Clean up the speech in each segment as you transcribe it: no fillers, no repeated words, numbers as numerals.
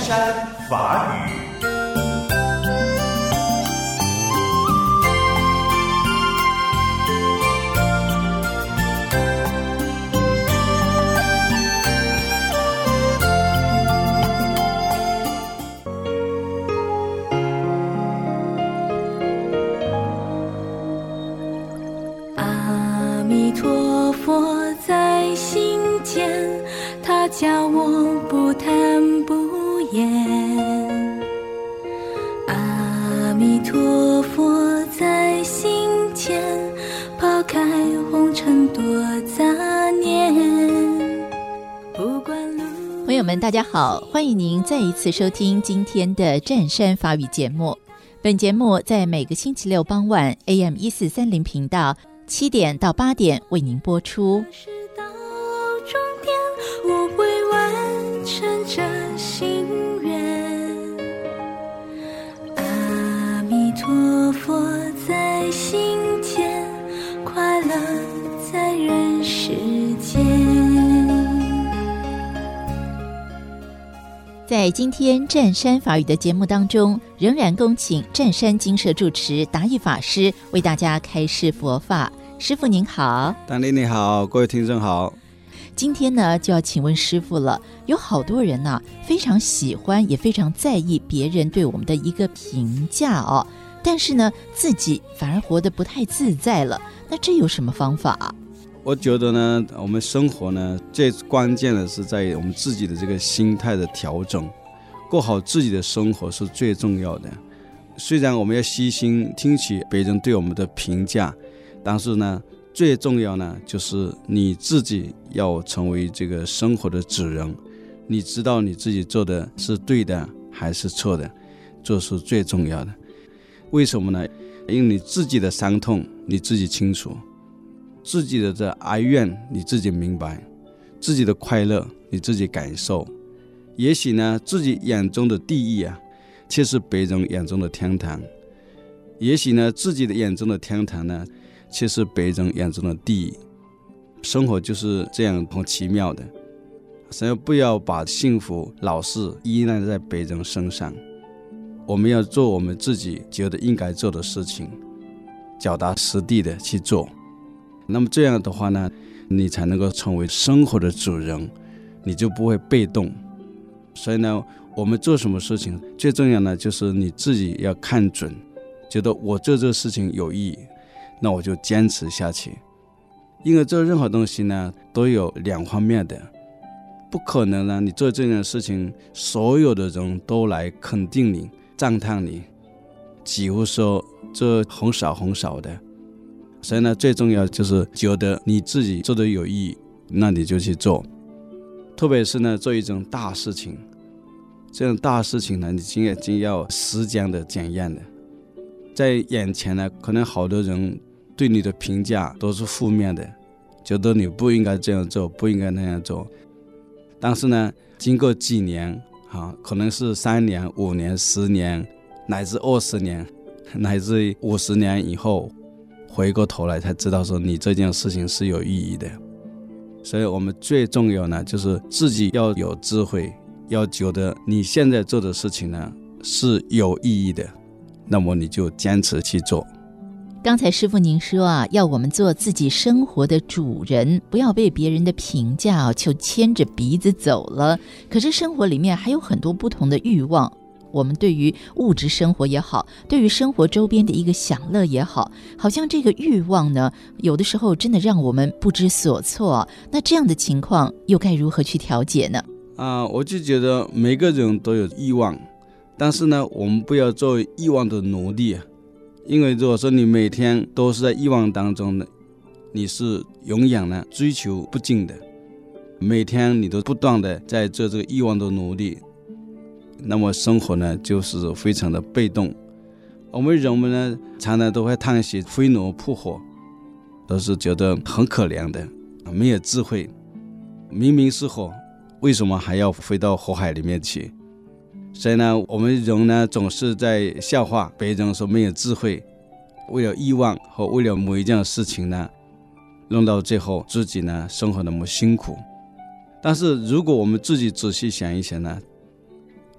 山法语。 阿弥陀佛在心间，他教我不贪不厌。阿弥陀佛在心间，抛开红尘多杂念。不管路。 朋友们大家好，欢迎您再一次收听今天的湛山法语节目。本节目在每个星期六傍晚 AM1430 频道7点到8点为您播出。 到终点，我会完成这心愿。阿弥陀佛在心间，快乐在人世间。 在今天湛山法语的节目当中，仍然恭请湛山精舍住持达义法师为大家开示佛法。师父您好。 丹妮你好，各位听众好。 今天呢就要请问师父了，有好多人呢非常喜欢也非常在意别人对我们的一个评价哦，但是呢自己反而活得不太自在了，那这有什么方法？ 我觉得呢，我们生活呢最关键的是在我们自己的这个心态的调整，过好自己的生活是最重要的。虽然我们要细心听取别人对我们的评价，但是呢最重要呢就是你自己要成为这个生活的主人，你知道你自己做的是对的还是错的，这是最重要的。为什么呢？因为你自己的伤痛你自己清楚，自己的这哀怨你自己明白，自己的快乐你自己感受。也许呢自己眼中的地狱却是别人眼中的天堂，也许呢自己的眼中的天堂呢却是别人眼中的地狱。生活就是这样很奇妙的，所以不要把幸福老是依赖在别人身上，我们要做我们自己觉得应该做的事情，脚踏实地的去做。那么这样的话呢，你才能够成为生活的主人，你就不会被动。所以呢，我们做什么事情最重要的就是你自己要看准，觉得我做这个事情有意义，那我就坚持下去。因为做任何东西呢都有两方面的，不可能呢你做这件事情所有的人都来肯定你赞叹你，几乎说这很少很少的。所以呢最重要就是觉得你自己做的有意义，那你就去做。特别是呢做一种大事情，这种大事情呢你已经要时间的检验的。在眼前呢可能好多人对你的评价都是负面的，觉得你不应该这样做，不应该那样做。但是呢经过几年可能是3年5年10年乃至20年乃至50年以后，回过头来才知道说你这件事情是有意义的。所以我们最重要呢就是自己要有智慧，要觉得你现在做的事情呢是有意义的，那么你就坚持去做。 刚才师父您说要我们做自己生活的主人，不要被别人的评价就牵着鼻子走了。可是生活里面还有很多不同的欲望，我们对于物质生活也好，对于生活周边的一个享乐也好，好像这个欲望呢有的时候真的让我们不知所措。那这样的情况又该如何去调节呢？ 我就觉得每个人都有欲望，但是呢我们不要做欲望的奴隶。因为如果说你每天都是在欲望当中的，你是永远呢追求不尽的，每天你都不断的在做这个欲望的奴隶，那么生活呢就是非常的被动。我们人们呢常常都会叹息飞蛾扑火，都是觉得很可怜的，没有智慧。明明是火，为什么还要飞到火海里面去？所以呢我们人呢总是在笑话别人说没有智慧，为了欲望和为了某一件事情呢弄到最后自己呢生活那么辛苦。但是如果我们自己仔细想一想呢，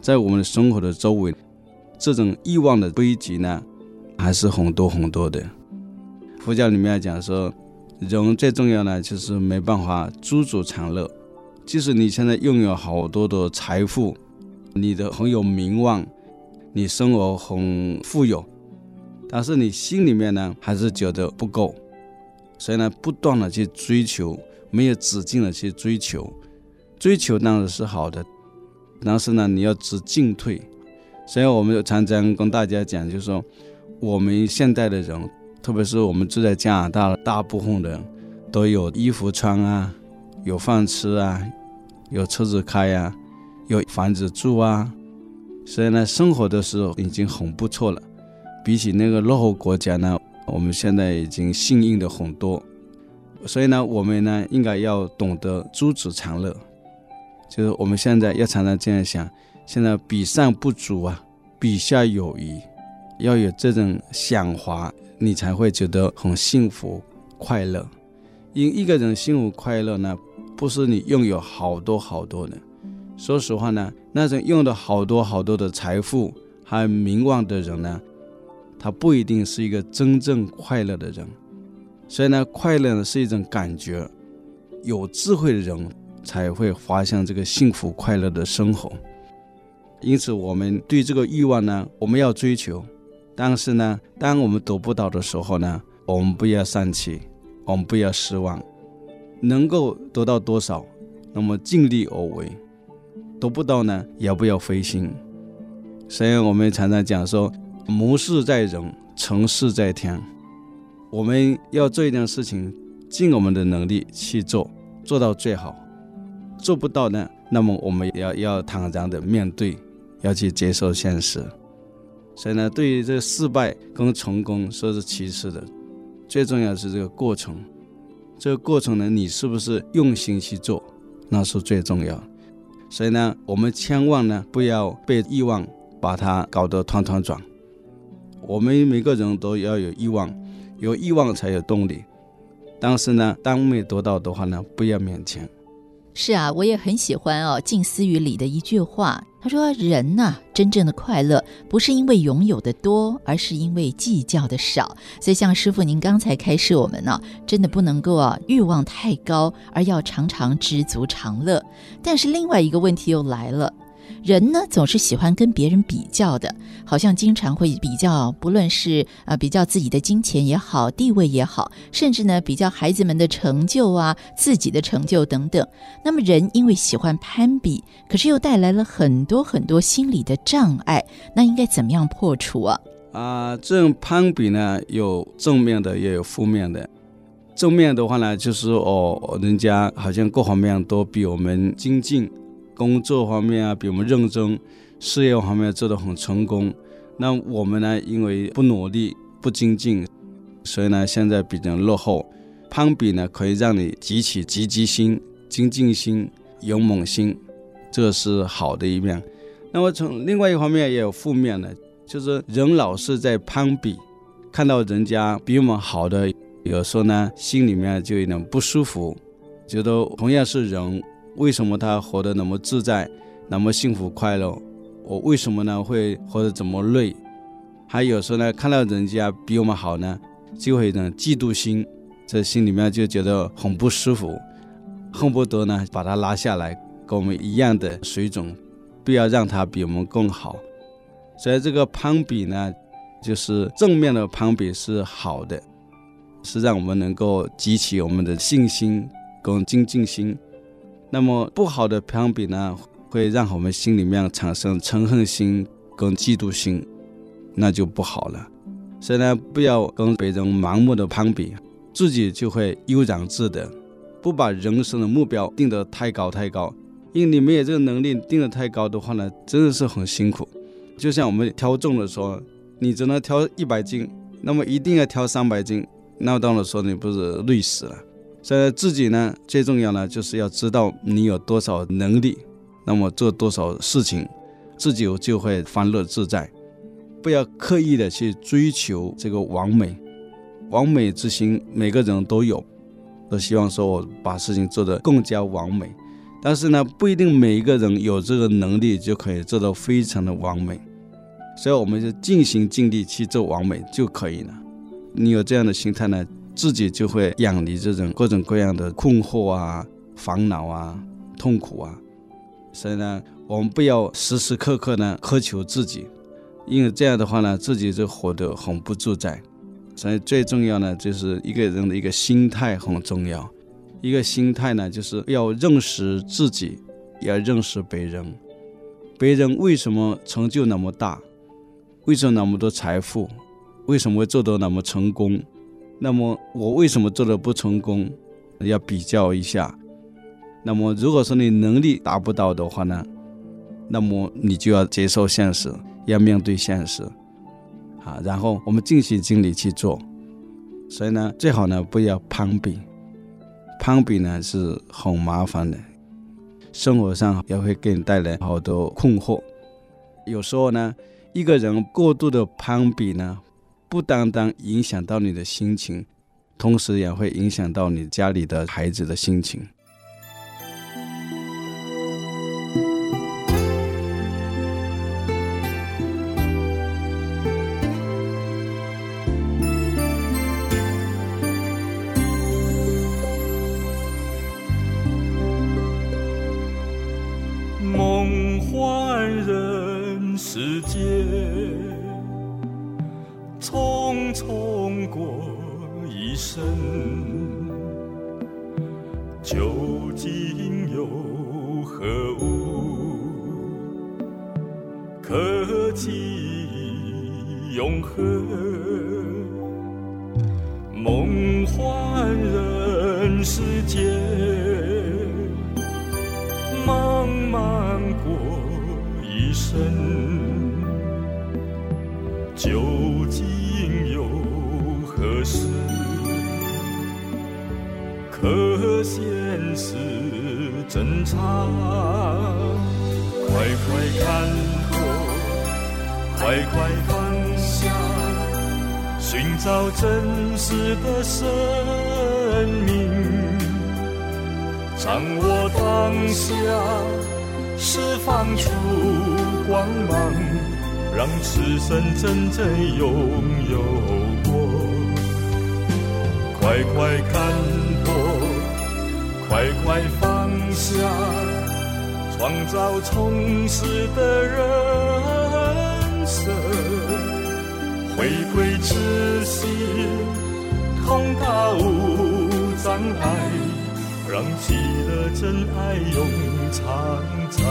在我们的生活的周围，这种欲望的堆积呢，还是很多很多的。佛教里面讲说，人最重要呢，就是没办法知足常乐。即使你现在拥有好多的财富，你的很有名望，你生活很富有，但是你心里面呢，还是觉得不够。所以呢，不断的去追求，没有止境的去追求。追求当然是好的，但是呢，你要知进退。所以我们常常跟大家讲，就是说，我们现代的人，特别是我们住在加拿大的大部分人，都有衣服穿啊，有饭吃啊，有车子开啊，有房子住啊，所以呢，生活的时候已经很不错了。比起那个落后国家呢，我们现在已经幸运的很多。所以呢，我们呢应该要懂得知足常乐。就是我们现在要常常这样想，现在比上不足啊，比下有余，要有这种想法，你才会觉得很幸福快乐。因为一个人幸福快乐呢，不是你拥有好多好多的。说实话呢，那种用的好多好多的财富还有名望的人呢，他不一定是一个真正快乐的人。所以呢，快乐呢是一种感觉，有智慧的人才会发现这个幸福快乐的生活。因此我们对这个欲望呢，我们要追求，但是呢，当我们得不到的时候呢，我们不要丧气，我们不要失望，能够得到多少，那么尽力而为，得不到呢，也不要灰心。所以我们常常讲说，谋事在人，成事在天。我们要做一件事情，尽我们的能力去做，做到最好。做不到呢，那么我们要坦然的面对，要去接受现实。所以呢，对于这个失败跟成功说是其次的，最重要的是这个过程。这个过程呢，你是不是用心去做，那是最重要的。所以呢，我们千万呢不要被欲望把它搞得团团转。我们每个人都要有欲望，有欲望才有动力。但是呢，当没得到的话呢，不要勉强。 是啊，我也很喜欢静思语里的一句话，他说人啊，真正的快乐不是因为拥有的多，而是因为计较的少。所以像师父您刚才开示我们真的不能够欲望太高，而要常常知足常乐。但是另外一个问题又来了，人呢总是喜欢跟别人比较的，好像经常会比较，不论是比较自己的金钱也好，地位也好，甚至呢比较孩子们的成就啊，自己的成就等等。那么人因为喜欢攀比，可是又带来了很多很多心理的障碍，那应该怎么样破除啊？ 这种攀比呢，有正面的也有负面的。正面的话呢，就是人家好像各方面都比我们精进，工作方面啊比我们认真，事业方面做得很成功。那我们呢，因为不努力不精进，所以呢现在比较落后。攀比呢可以让你激起积极心、精进心、勇猛心，这是好的一面。那么从另外一方面也有负面的，就是人老是在攀比，看到人家比我们好的，有时候呢心里面就有点不舒服，觉得同样是人，为什么他活得那么自在，那么幸福快乐，我为什么呢会活得这么累？还有时候呢，看到人家比我们好呢，就会有一种嫉妒心，这心里面就觉得很不舒服，恨不得呢把他拉下来，跟我们一样的水准，不要让他比我们更好。所以这个攀比呢，就是正面的攀比是好的，是让我们能够激起我们的信心跟精进心。那么不好的攀比呢，会让我们心里面产生嗔恨心跟嫉妒心，那就不好了。所以呢，不要跟别人盲目的攀比，自己就会悠然自得。不把人生的目标定得太高太高，因为你没有这个能力定得太高的话呢，真的是很辛苦。就像我们挑重的时候，你只能挑100斤，那么一定要挑300斤，那到了时候你不是累死了。所以自己呢，最重要呢，就是要知道你有多少能力，那么做多少事情，自己就会欢乐自在。不要刻意的去追求这个完美，完美之心每个人都有，都希望说我把事情做得更加完美， 但是呢，不一定每一个人有这个能力就可以做到非常的完美，所以我们就尽心尽力去做完美就可以了。你有这样的心态呢，自己就会远离这种各种各样的困惑啊、烦恼啊、痛苦啊。所以呢，我们不要时时刻刻呢苛求自己，因为这样的话呢，自己就活得很不自在。所以最重要呢，就是一个人的一个心态很重要。一个心态呢，就是要认识自己，也要认识别人。别人为什么成就那么大，为什么那么多财富，为什么会做得那么成功，那么我为什么做得不成功，要比较一下。那么如果说你能力达不到的话呢，那么你就要接受现实，要面对现实然后我们尽心尽力去做。所以呢，最好呢不要攀比，攀比呢是很麻烦的，生活上也会给你带来好多困惑。有时候呢，一个人过度的攀比呢，不单单影响到你的心情，同时也会影响到你家里的孩子的心情。 梦幻人世间，匆匆过一生，究竟有何物可寄永恒？梦幻人世间，茫茫过一生，究竟有何事可现实侦查？快快看破，快快放下，寻找真实的生命，掌握当下，释放出光芒，让此生真正拥有过。快快看破，快快放下，创造充实的人生，回归自信，通达无障碍，让喜乐真爱永常在。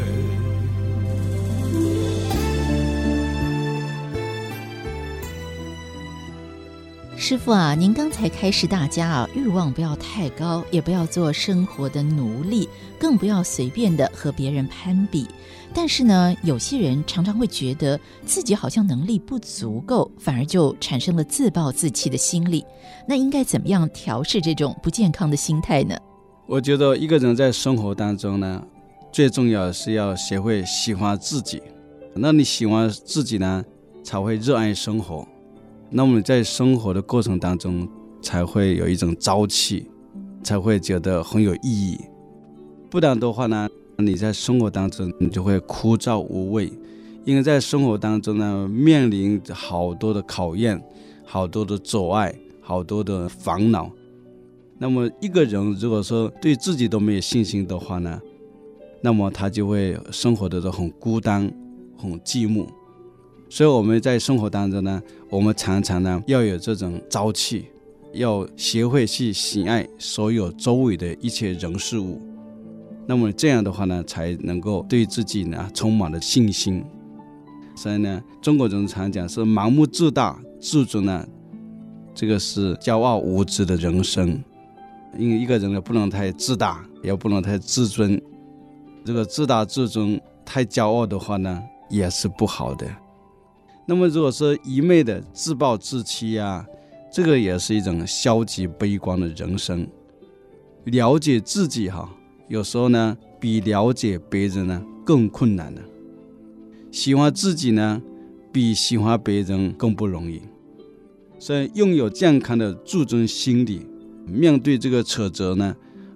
师父啊，您刚才开示大家欲望不要太高，也不要做生活的奴隶，更不要随便的和别人攀比。但是呢，有些人常常会觉得自己好像能力不足够，反而就产生了自暴自弃的心理。那应该怎么样调适这种不健康的心态呢？ 我觉得一个人在生活当中呢，最重要的是要学会喜欢自己。那你喜欢自己呢，才会热爱生活。那么你在生活的过程当中，才会有一种朝气，才会觉得很有意义。不然的话呢，你在生活当中你就会枯燥无味，因为在生活当中呢，面临好多的考验，好多的阻碍，好多的烦恼。那么一个人如果说对自己都没有信心的话呢，那么他就会生活的很孤单，很寂寞。所以我们在生活当中呢，我们常常呢要有这种朝气，要学会去喜爱所有周围的一切人事物。那么这样的话呢，才能够对自己呢充满了信心。所以呢，中国人常讲是盲目自大自尊呢，这个是骄傲无知的人生。因为一个人呢，不能太自大，也不能太自尊。这个自大自尊太骄傲的话呢，也是不好的。那么如果说一昧的自暴自弃啊，这个也是一种消极悲观的人生。了解自己有时候呢比了解别人呢更困难了。喜欢自己呢比喜欢别人更不容易。所以拥有健康的自尊心理，面对这个挫折呢，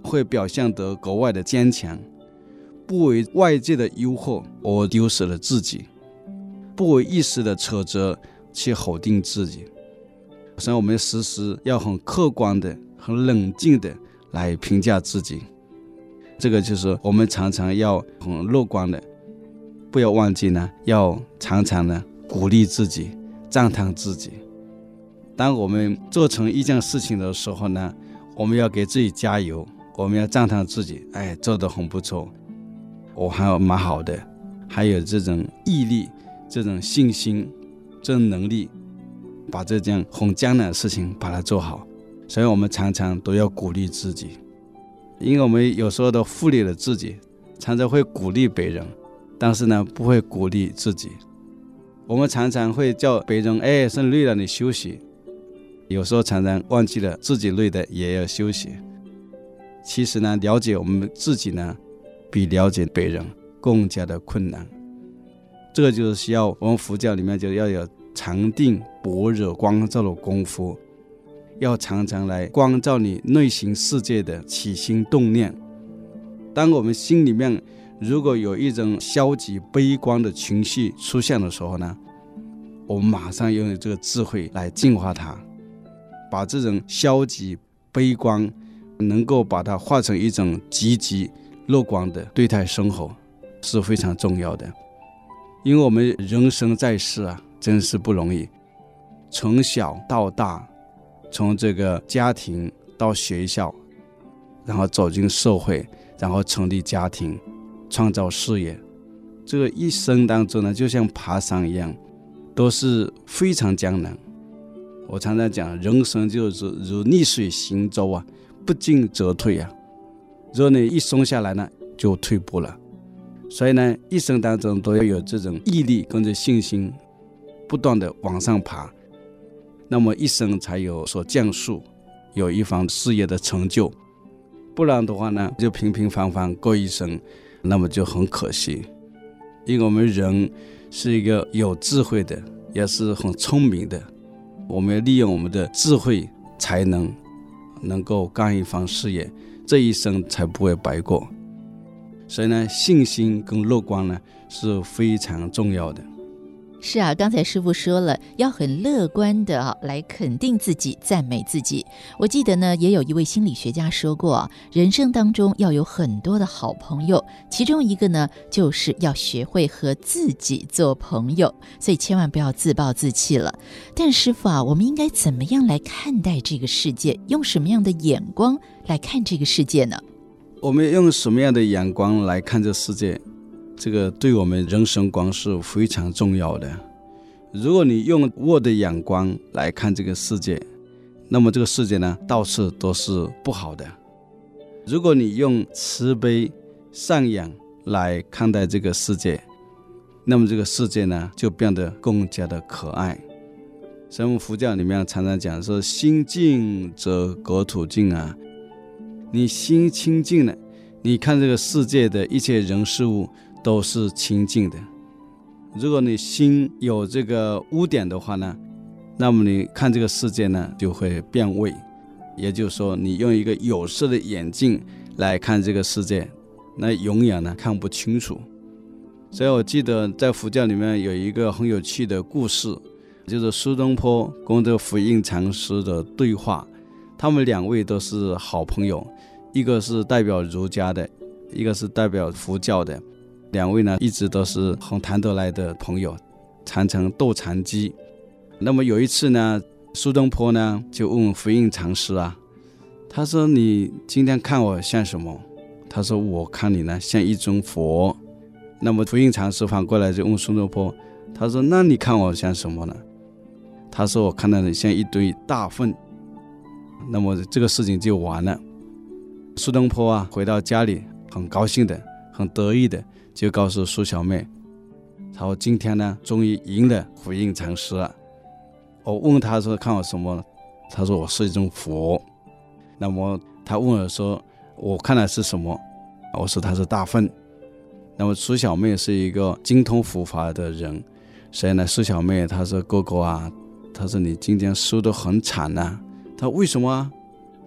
会表现得格外的坚强，不为外界的诱惑而丢失了自己，不为一时的挫折去否定自己。所以我们时时要很客观的、很冷静的来评价自己。这个就是我们常常要很乐观的，不要忘记呢，要常常呢鼓励自己，赞叹自己。当我们做成一件事情的时候呢，我们要给自己加油，我们要赞叹自己，做得很不错，我还蛮好的，还有这种毅力、这种信心、这种能力，把这件很艰难的事情把它做好。所以我们常常都要鼓励自己，因为我们有时候都忽略了自己，常常会鼓励别人，但是呢不会鼓励自己。我们常常会叫别人是累了你休息，有时候常常忘记了自己累的也要休息。其实呢，了解我们自己呢，比了解别人更加的困难。这个就是需要我们佛教里面就要有禅定般若光照的功夫，要常常来光照你内心世界的起心动念。当我们心里面如果有一种消极悲观的情绪出现的时候呢，我们马上用这个智慧来净化它，把这种消极悲观能够把它化成一种积极乐观的对待生活，是非常重要的。因为我们人生在世啊，真是不容易，从小到大，从这个家庭到学校，然后走进社会，然后成立家庭，创造事业，这个一生当中呢，就像爬山一样，都是非常艰难。我常常讲，人生就是如逆水行舟啊，不进则退啊。如果你一松下来呢，就退步了。所以呢，一生当中都要有这种毅力跟着信心，不断的往上爬，那么一生才有所建树，有一番事业的成就。不然的话呢，就平平凡凡过一生，那么就很可惜。因为我们人是一个有智慧的，也是很聪明的，我们要利用我们的智慧才能够干一番事业，这一生才不会白过。所以呢，信心跟乐观呢是非常重要的。 是啊，刚才师父说了，要很乐观的来肯定自己，赞美自己。我记得呢，也有一位心理学家说过，人生当中要有很多的好朋友，其中一个呢，就是要学会和自己做朋友，所以千万不要自暴自弃了。但师父啊，我们应该怎么样来看待这个世界？用什么样的眼光来看这个世界呢？ 我们用什么样的眼光来看这世界，这个对我们人生观是非常重要的。如果你用我的眼光来看这个世界，那么这个世界呢，到处都是不好的。如果你用慈悲善良来看待这个世界，那么这个世界呢，就变得更加的可爱。所以我们佛教里面常常讲说，心净则国土净啊。你心清净了，你看这个世界的一切人事物都是清净的。如果你心有这个污点的话呢，那么你看这个世界呢就会变味。也就是说，你用一个有色的眼镜来看这个世界，那永远呢看不清楚。所以我记得在佛教里面有一个很有趣的故事，就是苏东坡跟这个福印禅师的对话。他们两位都是好朋友，一个是代表儒家的，一个是代表佛教的。两位呢一直都是很谈得来的朋友，常常斗禅机。那么有一次呢，苏东坡呢就问福印禅师啊，他说你今天看我像什么？他说我看你呢像一尊佛。那么福印禅师反过来就问苏东坡，他说那你看我像什么呢？他说我看到你像一堆大粪。那么这个事情就完了。苏东坡啊回到家里很高兴的，很得意的就告诉苏小妹，他说今天呢终于赢了福印禅师了。我问他说看我什么，他说我是一尊佛。那么他问我说我看来是什么，我说他是大粪。那么苏小妹是一个精通佛法的人，所以呢苏小妹她说哥哥啊，她说你今天输得很惨啊。他说为什么啊？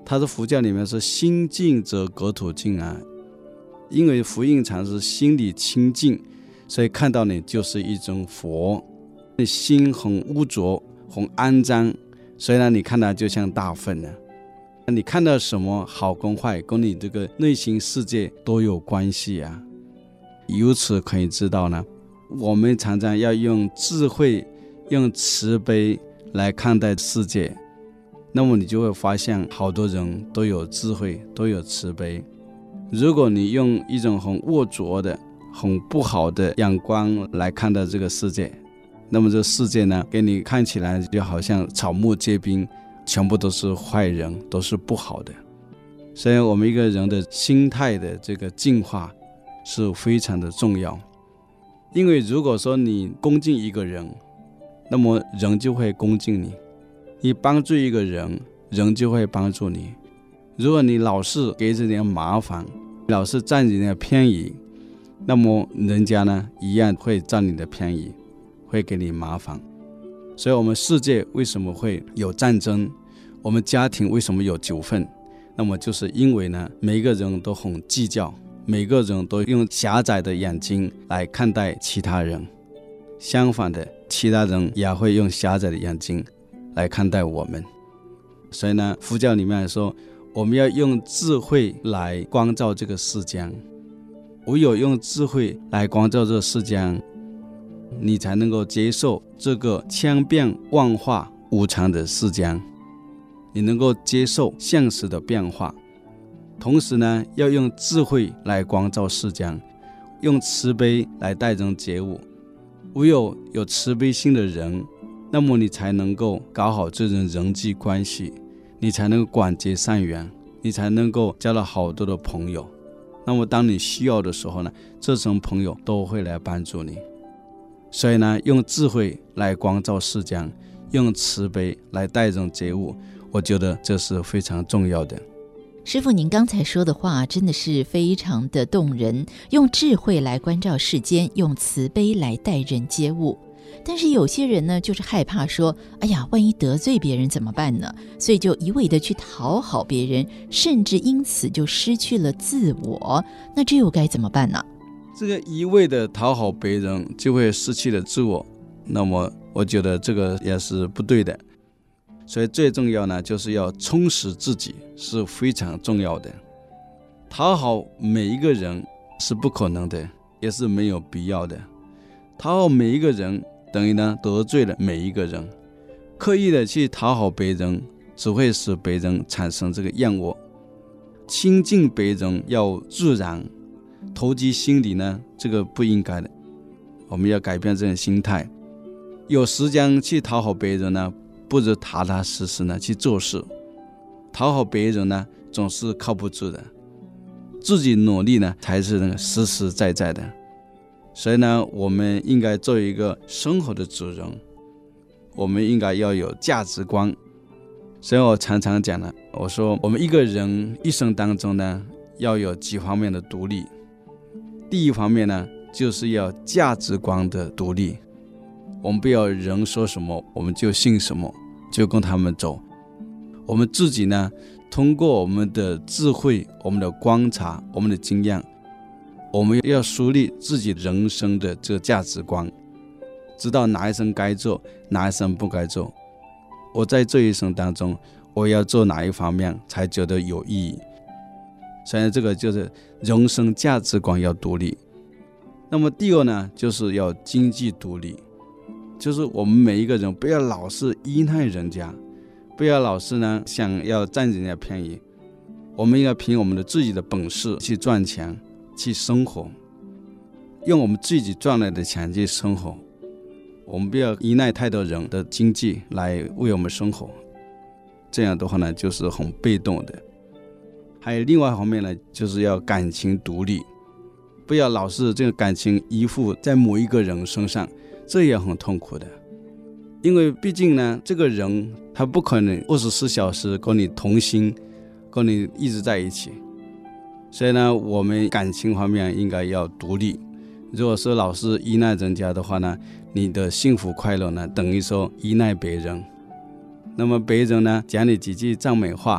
他是佛教里面说心净则国土净啊，因为佛印禅是心里清净，所以看到你就是一种佛，心很污浊很肮脏，所以呢你看到就像大粪了。你看到什么好跟坏跟你这个内心世界都有关系啊。由此可以知道呢，我们常常要用智慧用慈悲来看待世界，那么你就会发现好多人都有智慧都有慈悲。如果你用一种很龌龊的很不好的眼光来看待这个世界，那么这个世界呢给你看起来就好像草木皆兵，全部都是坏人，都是不好的。所以我们一个人的心态的这个净化是非常的重要。因为如果说你恭敬一个人，那么人就会恭敬你，你帮助一个人，人就会帮助你。如果你老是给人家麻烦，老是占人家便宜，那么人家呢一样会占你的便宜，会给你麻烦。所以我们世界为什么会有战争，我们家庭为什么有纠纷，那么就是因为呢每个人都很计较，每个人都用狭窄的眼睛来看待其他人，相反的其他人也会用狭窄的眼睛来看待我们。所以呢佛教里面说我们要用智慧来光照这个世间，唯有用智慧来光照这个世间，你才能够接受这个千变万化无常的世间，你能够接受现实的变化。同时呢要用智慧来光照世间，用慈悲来带人觉悟。唯有有慈悲心的人，那么你才能够搞好这种人际关系，你才能够广结善缘，你才能够交到好多的朋友。那么当你需要的时候呢，这种朋友都会来帮助你。所以呢用智慧来光照世间，用慈悲来带人觉悟，我觉得这是非常重要的。 师父您刚才说的话真的是非常的动人，用智慧来关照世间，用慈悲来待人接物。但是有些人呢就是害怕说，哎呀万一得罪别人怎么办呢，所以就一味的去讨好别人，甚至因此就失去了自我，那这又该怎么办呢？ 这个一味的讨好别人就会失去了自我，那么我觉得这个也是不对的。所以最重要呢就是要充实自己，是非常重要的。讨好每一个人是不可能的，也是没有必要的。讨好每一个人等于呢得罪了每一个人，刻意的去讨好别人只会使别人产生这个厌恶。亲近别人要自然，投机心理呢这个不应该的，我们要改变这种心态。有时间去讨好别人呢，不如踏踏实实呢去做事。讨好别人呢总是靠不住的，自己努力呢才是那个实实在在的。所以呢我们应该做一个生活的主人，我们应该要有价值观。所以我常常讲呢，我说我们一个人一生当中呢要有几方面的独立。第一方面呢就是要价值观的独立，我们不要人说什么我们就信什么，就跟他们走。我们自己呢通过我们的智慧，我们的观察，我们的经验，我们要树立自己人生的这个价值观，知道哪一生该做，哪一生不该做。我在这一生当中我要做哪一方面才觉得有意义。所以这个就是人生价值观要独立。那么第二呢就是要经济独立，就是我们每一个人不要老是依赖人家，不要老是呢想要占人家便宜，我们应该凭我们的自己的本事去赚钱，去生活，用我们自己赚来的钱去生活。我们不要依赖太多人的经济来为我们生活，这样的话呢就是很被动的。还有另外一方面呢就是要感情独立，不要老是这个感情依附在某一个人身上，这也很痛苦的。因为毕竟呢这个人他不可能24小时跟你同心，跟你一直在一起。所以呢我们感情方面应该要独立。如果说老是依赖人家的话呢，你的幸福快乐呢等于说依赖别人。那么别人呢讲你几句赞美话，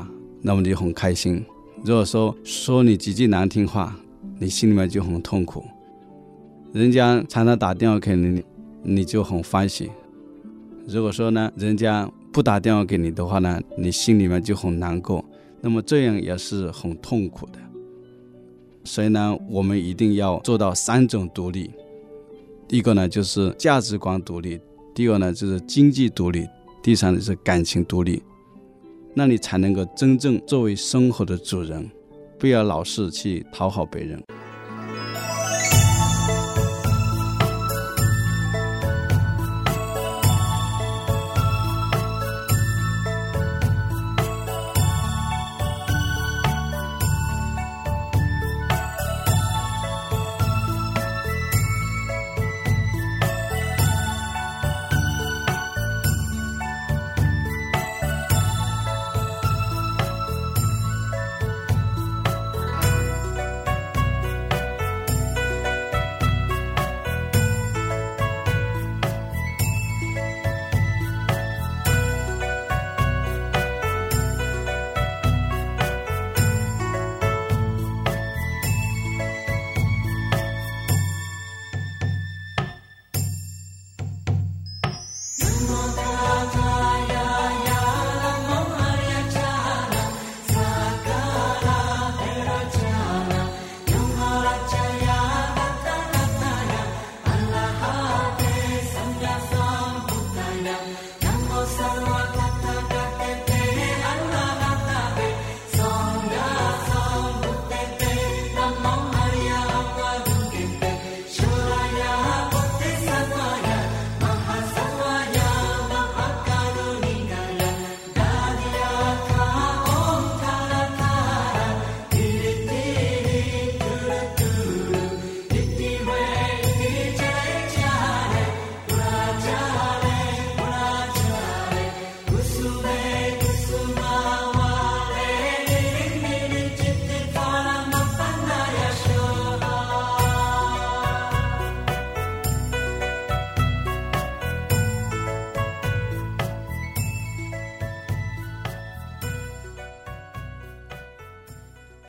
那么你就很开心；如果说你几句难听话，你心里面就很痛苦；人家常常打电话给你，你就很欢喜；如果说呢，人家不打电话给你的话呢，你心里面就很难过，那么这样也是很痛苦的。所以呢，我们一定要做到3种独立。第一个呢，就是价值观独立；第二个呢，就是经济独立；第三个就是感情独立。那你才能够真正作为生活的主人，不要老是去讨好别人。